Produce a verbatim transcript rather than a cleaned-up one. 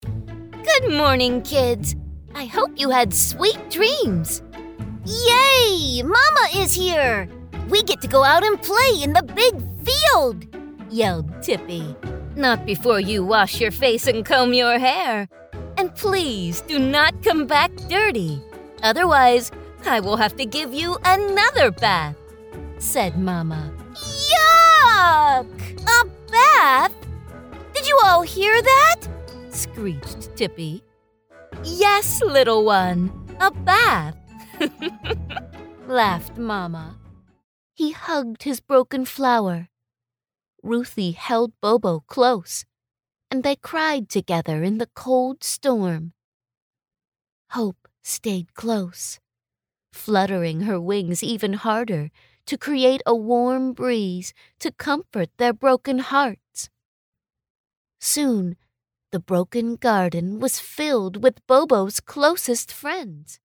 Good morning, kids. I hope you had sweet dreams. Yay! Mama is here! We get to go out and play in the big field, yelled Tippy. Not before you wash your face and comb your hair. And please do not come back dirty. Otherwise, I will have to give you another bath, said Mama. Yuck! A bath? Did you all hear that? Screeched Tippy. Yes, little one, a bath, laughed Mama. He hugged his broken flower. Ruthie held Bobo close, and they cried together in the cold storm. Hope stayed close, fluttering her wings even harder to create a warm breeze to comfort their broken hearts. Soon, the broken garden was filled with Bobo's closest friends.